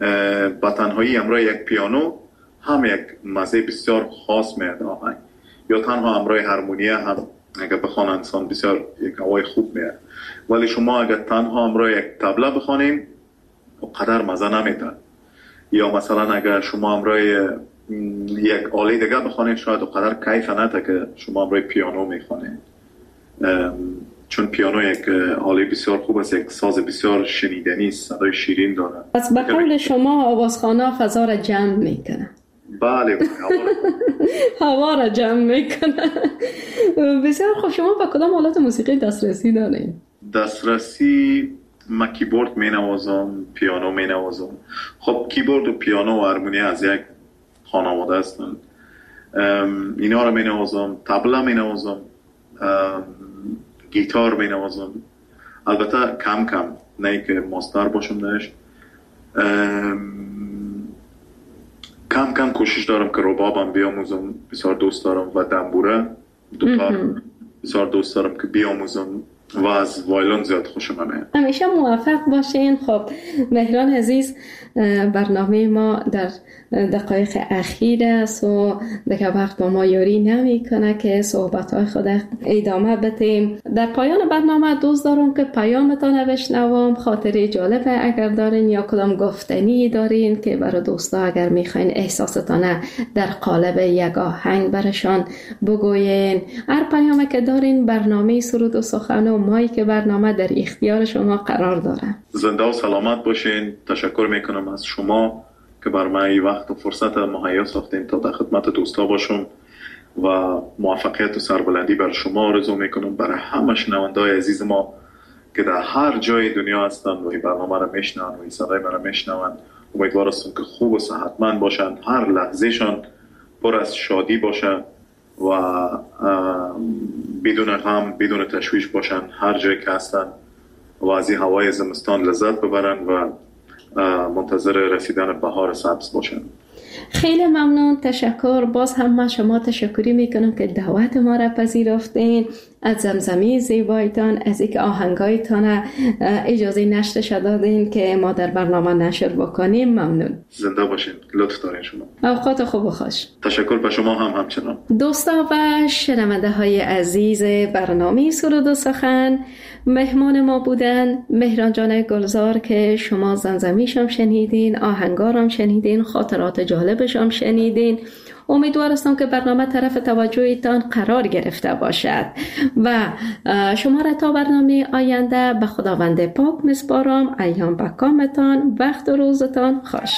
با تنهایی همراه یک پیانو هم یک مزه بسیار خاص میاد آهنگ. یا تنها همراه هارمونیه هم اگر بخوان انسان بسیار یک هوای خوب میاد. ولی شما اگر تنها همراه یک طبله بخوانین قدر مزه نمیده. یا مثلا اگر شما همراه یک آله دیگه بخوانین شاید قدر کیف نده که شما همراه پیانو میخوانین، چون پیانو یک آله بسیار خوب است، یک ساز بسیار شنیدنی است، صدای شیرین داره. پس به قول شما آوازخوان‌ها فضا را جمع میکنه. بله هوا را جمع میکنه. بسیار خوب. شما با کدام آلات موسیقی دسترسی دارین؟ دسترسی من کیبورد می نوازم، پیانو می نوازم. خب کیبورد و پیانو و هارمونی از یک خانواده هستند. اینا رو می نوازم، طبله می نوازم، گیتار می نوازم. البته کم کم، نه که ماستر باشم درش. کم کم کوشش دارم که ربابم بیاموزم، بسیار دوست دارم، و دنبوره دوتار بسیار دوست دارم که بیاموزم، و از وایلون زیاد خوشم میاد. همیشه موفق باشین. خب مهران عزیز، برنامه ما در دقایق اخیر است و دیگه وقت با ما یاری نمیکنه که صحبت‌های خود ادامه بدیم. در پایان برنامه دوست دارم که پیامتان بشنوم، خاطره جالب اگر دارین یا کدام گفتنی دارین که برای دوستا اگر میخواین احساستان در قالب یک آهنگ برشان بگوین. هر پیامی که دارین برنامه سرود و سخن و مایی که برنامه در اختیار شما قرار داره. زنده و سلامت باشین. تشکر میکنم از شما که بر من این وقت و فرصت مهیا ساختین تا در خدمت دوستا باشم، و موفقیت و سربلندی بر شما آرزو میکنم، برای همه شنونده‌های عزیز ما که در هر جای دنیا هستن و این برنامه را میشنون و این صدای من را میشنون. امیدوار هستم که خوب و صحتمند باشن، هر لحظهشان پر از شادی باشه و بدون غم، بدون تشویش باشن هر جایی که هستن، و از این هوای زمستان لذت ببرن و منتظر رسیدن بهار سبز باشن. خیلی ممنون. تشکر. باز هم من شما تشکری میکنم که دعوت ما را پذیرفتین، از زمزمه زیبایتان، از اینکه آهنگایتان اجازه نشرش دادین که ما در برنامه نشر بکنیم. ممنون. زنده باشین. لطف دارین شما. اوقات خوب و خوش. تشکر به شما همچنان. دوستا و شنونده های عزیز برنامه سرود و سخن، مهمان ما بودن مهران جان گلزار که شما زمزمیشم شنیدین، آهنگارم شنیدین، خاطرات جالبشم شنیدین. امیدوارم که برنامه طرف توجهتان قرار گرفته باشد و شما را تا برنامه آینده به خداوند پاک میسپارم. ایام به کامتان، وقت و روزتان خوش.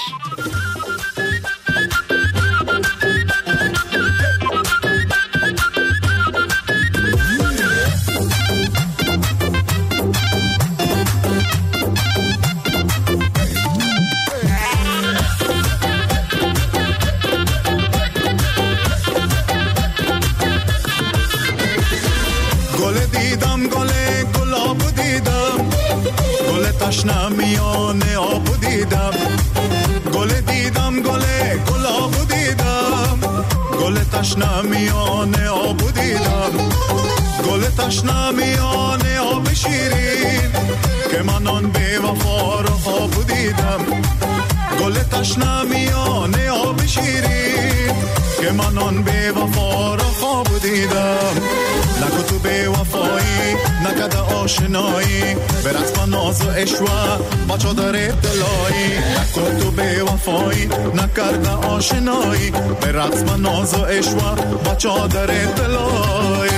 تشنمیان آب دیدم، گل دیدم، گلاب دیدم، گل تشنمیان آب دیدم، گل تشنمیان آب شیرین که من آن بی وفا را خواب دیدم، گل تشنمیان آب شیرین که من آن بی وفا را خواب دیدم. نگو تو بی وفایی، نکده آشنایی، به رسم ناز و اشوه با چادر دلایی. نگو تو بی وفایی، نکرده آشنایی، به رسم ناز و اشوه با چادر دلایی.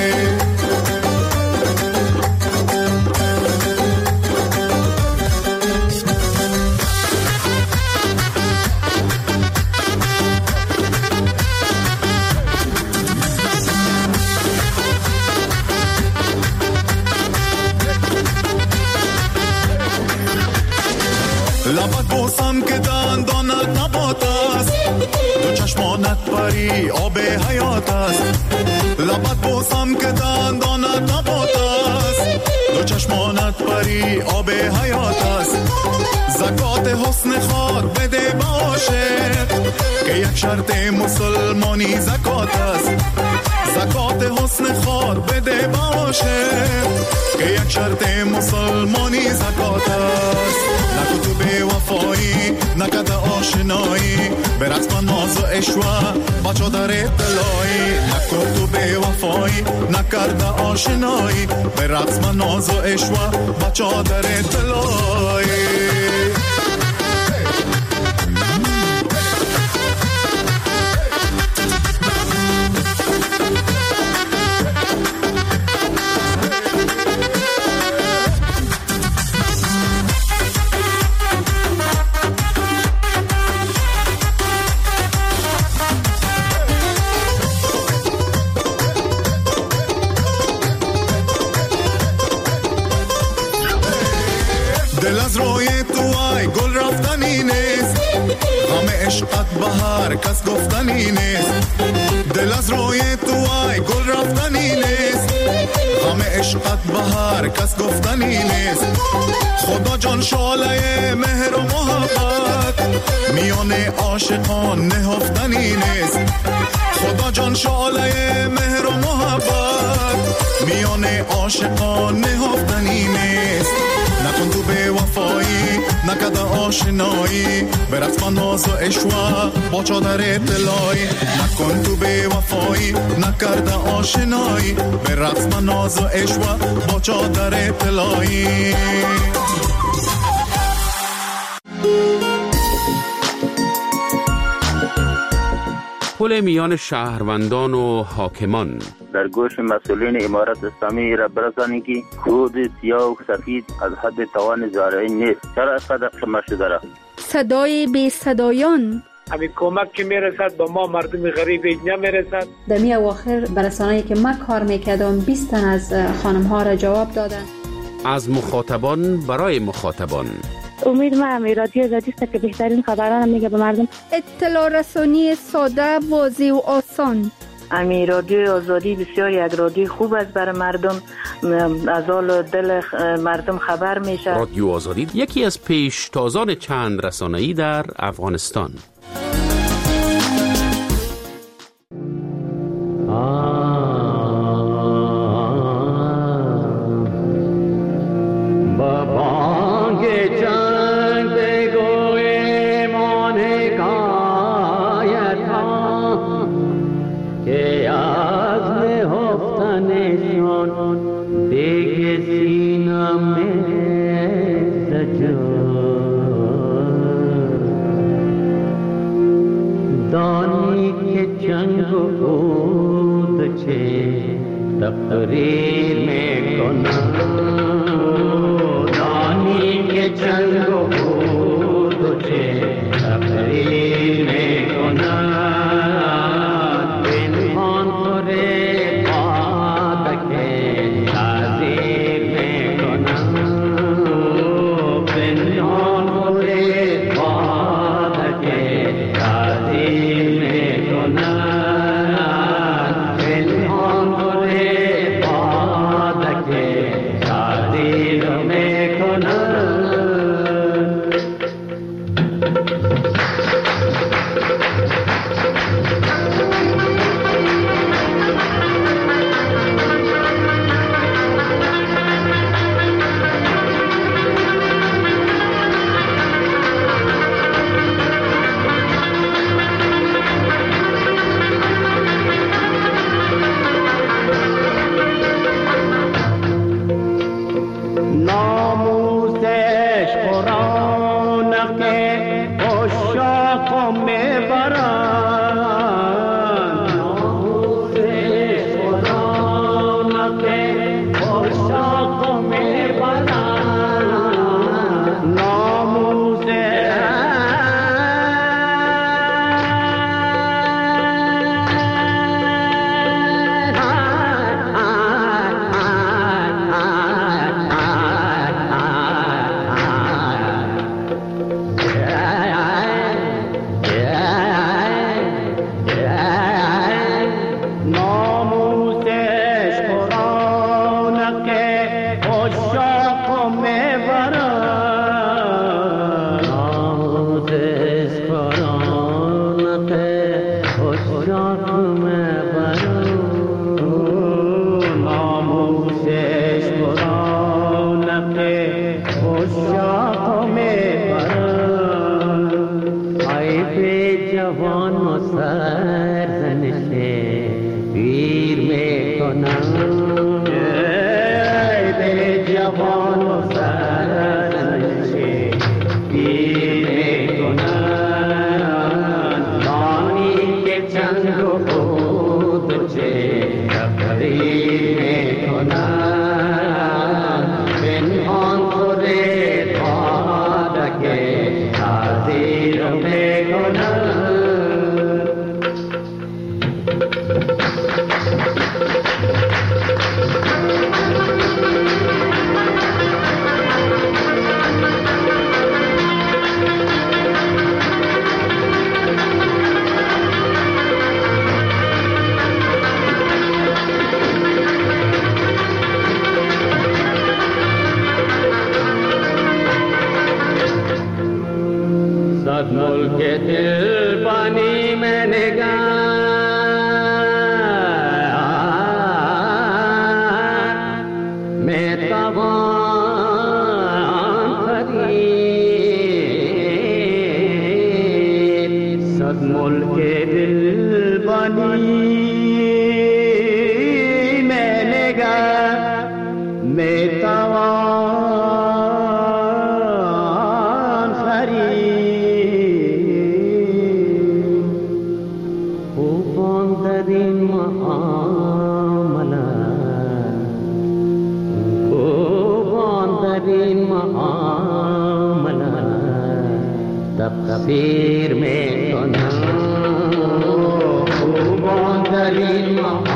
لبت بوسم که دندانت نبات است، دو چشمانت پری آب حیات است. لبت بوسم که دندانت نبات است، دو چشمانت پری آب حیات است. زکات حسن خود بده باشه که یک شرط مسلمانی زکات است. زکات حسن خود بده باشه عاشق که یک شرط مسلمانی زکات است. نکو تو به وفایی نکد آشنایی به رسم ناز و عشوه بچه در اطلاعی. نکو تو به وفایی نکرد آشنایی به رسم ناز و عشوه بچه در اطلاعی. دل از روی تو ای گل رفتنی نیست، همه عشقت بهار کس گفتنی نیست. دل از روی تو ای گل رفتنی نیست، همه عشقت بهار کس گفتنی نیست. خدا جان شعله مهر و محبت میان عاشقان نهفتنی نیست. خدا جان شعله مهر و محبت میان عاشقان نهفتنی نیست. نکن تو به وفایی نکد آشنایی به رسم ناز و عشوه با چادر اطلاعی. نکن تو به وفایی نکرد آشنایی به رسم ناز و عشوه با چادر اطلاعی. پل میان شهروندان و حاکمان. در گوش مسئولین امارت اسلامی را برسانی که خود سیاه و سفید از حد توان زارعی نیست. چرا از قدر شما شده را؟ صدای بی صدایان. همین کمک که میرسد با ما مردم غریب نمیرسد. در می اواخر برسانه‌ای که من کار میکردم 20 تن از خانم ها را جواب دادن. از مخاطبان برای مخاطبان. امید من رادیو آزادی است که بهترین خبران میگه به مردم. اطلاع رسانی ساده، واضح و آسان. امی رادیو آزادی بسیار یک رادیو خوب است برای مردم، از حال دل مردم خبر میشه. رادیو آزادی یکی از پیشتازان چند رسانه‌ای در افغانستان. तकरीर में कोना दानी के जंग तुझे तकरीर में कोना बिन रे बात के ताजीर में कोना बिन रे बात के ताजीर में कोना کنم به جوان و سرزنش پیر میکنن دانی که چند و خود چه تفریح میکنن پنهان خوره پادک تعذیر میکنن صد ملک دل بانی میں نگاه میں توان خرید صد ملک دل بانی میں نگاه میں توان خرید خوبان در این معاملت تفسیر میکنم خوبان در این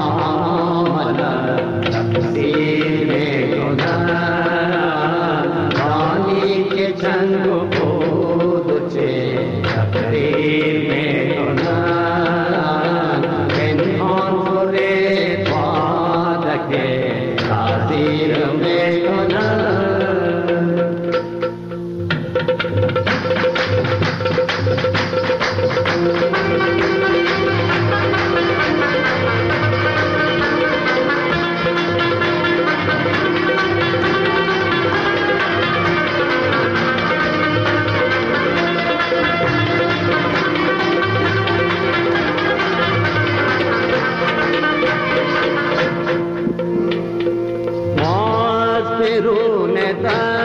معاملت تفسیر میکنم دانی که چند و خود چه تفسیر میکنم پنهان خوره پادک تعذیر میکنم Perune da